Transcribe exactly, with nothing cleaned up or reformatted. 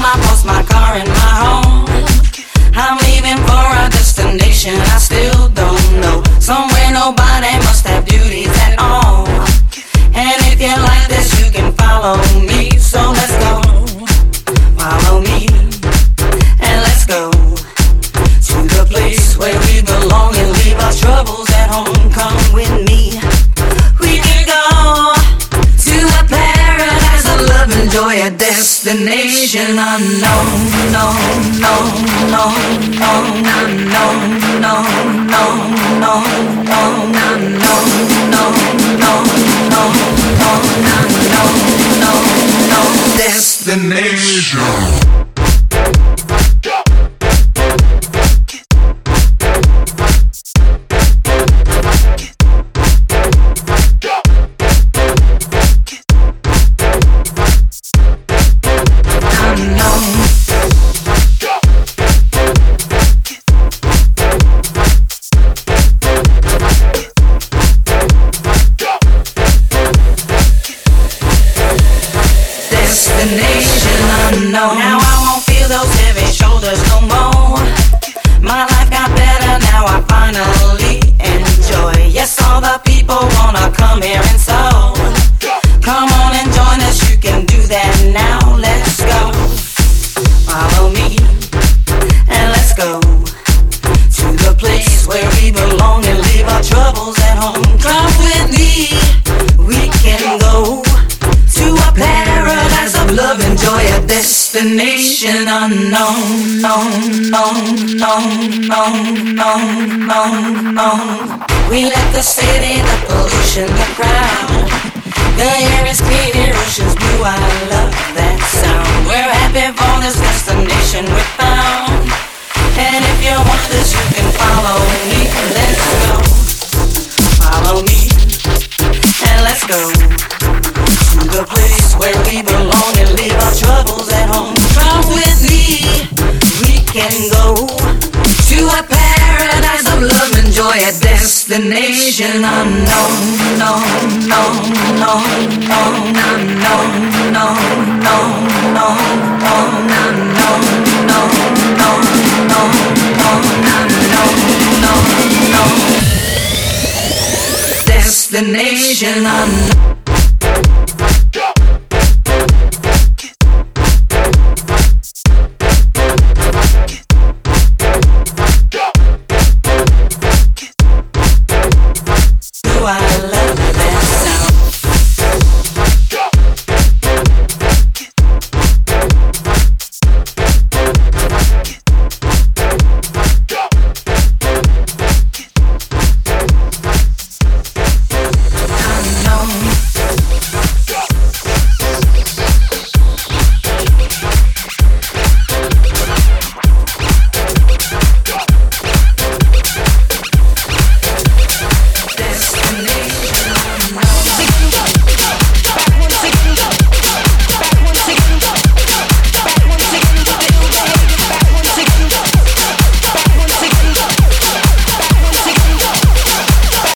I lost my car and my home. I'm leaving for a destination I still don't know. Somewhere nobody must have duties at all. And if you like this, you can follow me. So let's go, follow me, and let's go to the place where we belong and leave our troubles at home. Come with me. We can go to a paradise of love and joy, a destination unknown. No, no, no, no, no, no, no, no, no, no, no, no, no, no, no, no, no, no, destination. Now I won't feel those heavy shoulders no more. My life got better, now I finally enjoy. Yes, all the people wanna come here and so come on and join us, you can do that now. Let's go, follow me, and let's go to the place where we belong and leave our troubles at home. Come with me, we can go to a paradise of love and joy, a destination unknown, known, known, known, known, known, known, known. We left the city, the pollution, the crowd. The air is clean, the ocean's blue, I love that sound. We're happy for this destination we found. And if you want this, you can follow me. Let's go, follow me, and let's go to the place where we belong and leave our troubles at home. Come with me, we can go to a paradise of love and joy, a destination unknown, no, no, no, no, no, no, no, no, no, no, no, no, no, no, no, destination unknown.